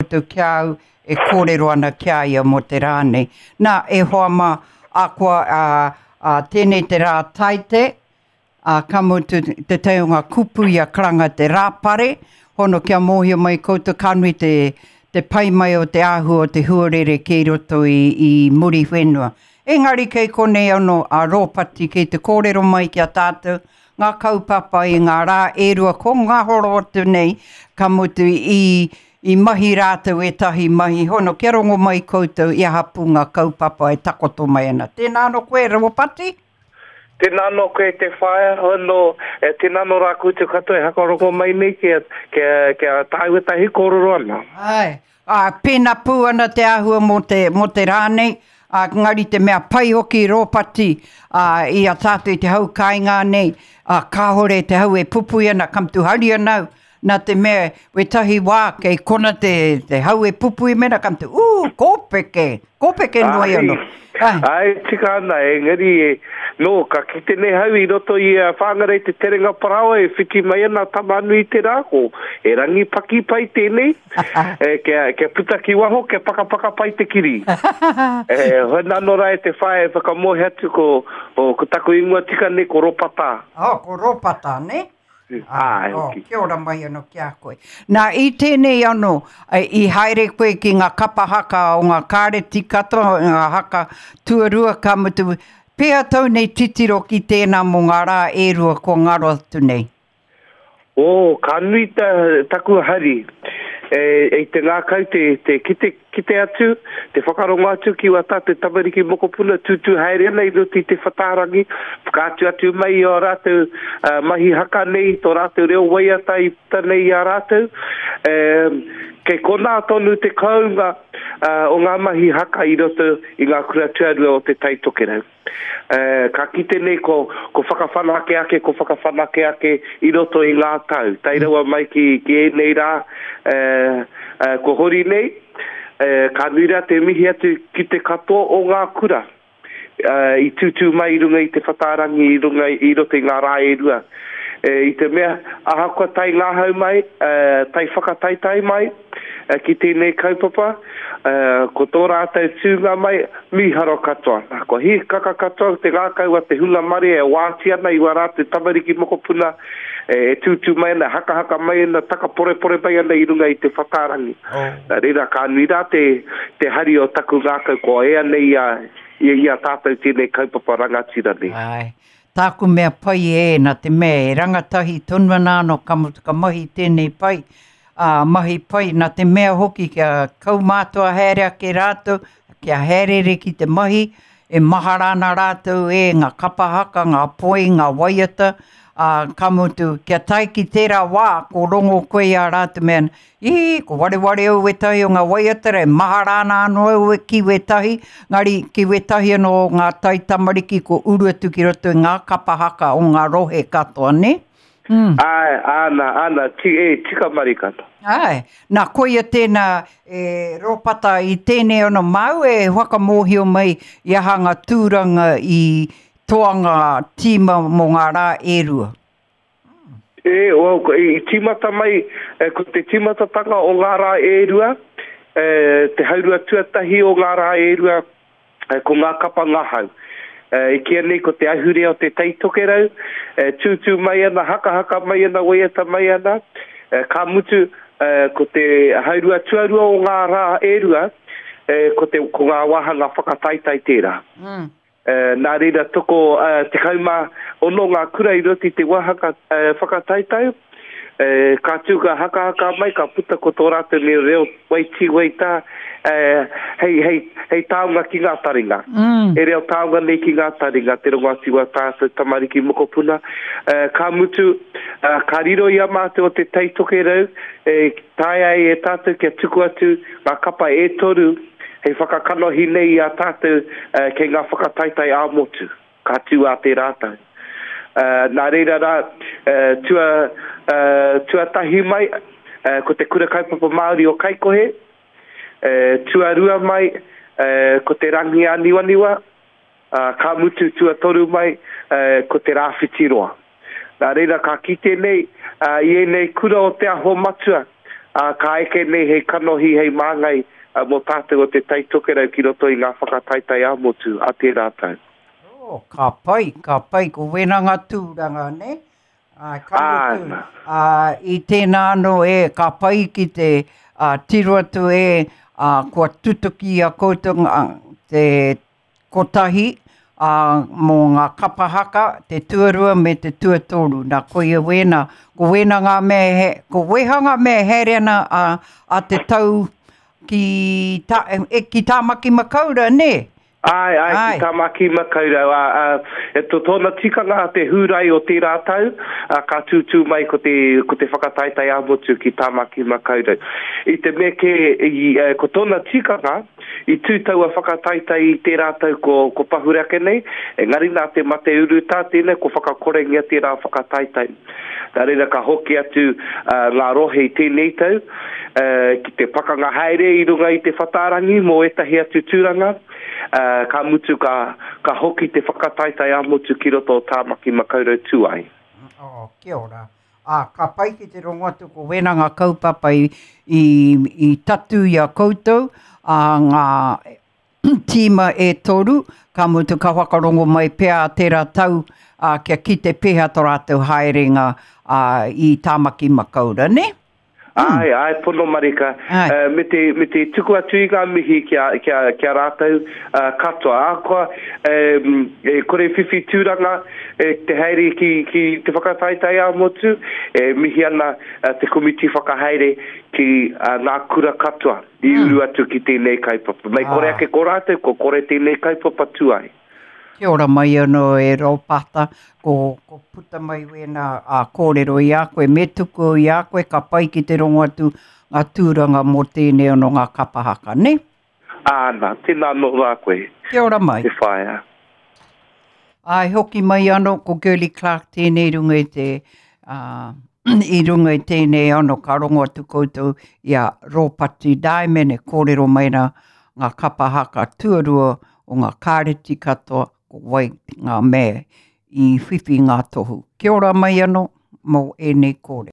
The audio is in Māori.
koutou kia au e kōrero ana kia ia mo te rānei. Nā, e hoa ma a kua tēnei te rā taite, ka mutu te teunga kupu ia karanga te rāpare, hono kia mōhia mai koutou kanui te pai mai o te āhua o te huarere kei roto i muri whenua. Engari kei konei anō a rōpati kei te kōrero mai kia tātou, ngā kaupapa i ngā rā ērua ko ngā horo atu nei, ka mutu i mahi rātou e tahi mahi hono, kia rongo mai koutou i hapunga kaupapa e takoto mai ana. Tēnā no koe, Rōpati? Tēnā no koe te whaia, hono, tēnā no rā koutou katoa e hakarongo mai nei kia tāuetahi kororo ana. Ai, pēnā pū ana te āhua mo te rānei, ngari te mea pai hoki Rōpati i a tātou i te hau kāinga nei, kāhore te hau e pupui ana, kamtu hari anau, nā te mea, we tahi wā, kei kona te hau e pupui mena, kamtu, kōpeke noi anō. Ai, tika ana, ngari no, ka ki tēnei hau i roto i whāngarei te terenga parawa e whiti mai ana tamanu i te rāko. E rangi paki pai tēnei, kia puta ki waho, kia pakapaka pai te kiri. Hona nora e te whae whakamohe atu ko taku ingoa tika ne ko Rōpata. Ko Rōpata, ne? Kia ora mai anō kia koe. Nā, i tēnei anō, i haere koe ki ngā kapa haka o ngā kāreti katoa, ngā haka tuarua ka mutu. Pea tau nei titiro ki tēnā mo ngā rā ērua ko ngaro atu nei? Ka nui taku hari. E te ngā kau te kite atu, te whakarongo atu ki wata te tamariki mokopuna tūtū haere ana i roti te whatarangi, whakātu atu mai o rātou mahi haka nei, tō rātou reo waiata i tanei a rātou. Kei kona tonu te kaunga o ngā mahi haka i roto i ngā kura tuarua o te taitokerau. Ka kite nei ko whakawhanake ake i roto i ngā tau. Tairaua mai ki e nei rā ko hori nei, ka nuira te mihi atu ki te katoa o ngā kura. I tūtū mai i runga i te whatarangi i roto i ngā rā erua. I te mea, ahakoa tai ngā hau mai, tai whakataitai mai, ki tēnei kaupapa, ko tō rātou tūnga mai, miharo katoa. Ko hi kaka katoa, te ngā kaua te hunga mare e wāti ana i wa rātou tamariki mokopuna, e tūtū mai ana, haka mai ana, taka pore mai ana i runga i te whatarangi. Reira, ka nuira te hari o taku ngā kau, ko ea nei ia tātou tēnei kaupapa rangatira nei. Ai. Tāku mea pai na te mea, e rangatahi tonwana no ka mahi tēnei pai, mahi pai, na te mea hoki kia kaumātua haere ake rātou, kia haerere ki te mahi, e maharana rātou ngā kapahaka, ngā poi, ngā waiata, ka mutu, kia tai ki tērā wā, ko rongo koe a rātou mea, ko wareware au wetahi o ngā waiata, e maharana anō au ki wetahi, ngari ki wetahi anō ngā tai tamariki ko uruatu ki roto ngā kapahaka o ngā rohe katoa, ne? Ai, ana, tika marikata. Ai, nā koia tēnā Rōpata i tēnei ono mau e whakamohio mai i ahanga tūranga i toanga tīma mo ngā rā ērua. I tīmata mai, ko te tīmatatanga o ngā rā ērua, te haurua tuatahi o ngā rā ērua, ko ngā kapa ngahau. I kia nei ko te ahure o te taitokerau, tūtū mai ana, haka mai ana, waiata mai ana, ka mutu ko te haurua tuarua o ngā rā ērua, ko ngā wahanga whakataitai tērā. Nā reira toko te kauma ono ngā kura i roti te wahaka whakataitai, ka tūka haka mai, ka puta ko tō rātou ne reo waita, hei taunga ki ngā taringa. E reo taunga nei ki ngā taringa, te rongo atiwa tātou tamariki mokopuna. Ka mutu, ka riro ia mātou o te taitokerau, tai ai e tātou kia tuku atu, ngā kapa e toru, hei whakakanohi nei a tātou kei ngā whakataitai a motu, ka tū a te rātou. Nā reira rā, tua tahi mai, ko te kura kaupapa Māori o Kaikohe, tua rua mai, ko te rangi a niwaniwa, ka mutu tua toru mai, ko te rāwhitiroa. Nā reira ka kite nei, i nei kura o te aho matua, Ka eke nei hei kanohi hei māngai mo tātou o te taitokerau ki roto I ngā whakataitai a motu a te rātau. Ka pai, ko wenanga tūranga, ne? I tēnā anō ka pai ki te tiro atu kua tutuki a koutou te kotahi mō ngā kapahaka, te tuarua me te tuatoru. Nā koia wena, ko wenanga me herena a te tau ki Tāmaki Makaurau, ne? Ai, ki Tāmaki Makaurau. Tōna tikanga te hūrai o te rātau, ka tūtū mai ko te whakataitai a motu ki Tāmaki Makaurau. I te meke, ko tōna tikanga, I tūtau a whakataitai I te rātau ko pahurake nei, engari nā te mate uru tā tēnei, ko whakakorengia te rā whakataitai. Tā reira ka hoki atu ngā rohe I tēnei tau, ki te pakanga haere I runga I te whatarangi mō etahi atu tūranga, ka mutu ka hoki te whakataitai a motu ki roto o Tāmaki Makaurau tuai. Kia ora. Ka pai ki te rongoatu ko wenanga kaupapa I tatu I a koutou, ngā tīma toru, ka mutu ka whakarongo mai pēr tērā tau kia ki te pēha tō rātou haerenga I Tāmaki Makaurau, ne? Ai, pono marika. Me te tuku atu I ngā mihi kia rātou katoa. Koa, kore whiwhi tūranga, te haere ki te whakataitai a motu, mihi ana te komiti whakahaere ki ngā kura katoa. I uru atu ki tēnei kaipapa. Mai kore ake ko rātou, ko kore tēnei kaipapa tuai. Kia ora mai anō Ropata, ko puta mai wena kōrero I a koe, me tuku I a koe, ka pai ki te rongo atu ngā tūranga mō tēnei anō ngā kapahaka, ne? Nā, tēnā no rā koe. Kia ora mai. Te whaia. Ai hoki mai anō ko Girly Clark tēnei runga I runga I tēnei anō ka rongo atu koutou I a Ropati Daimene, kōrero mai ngā kapahaka tuarua o ngā kāreti katoa, ko wai ngā mea I whiwhi ngā tohu. Kia ora mai anō, mō e nei kore.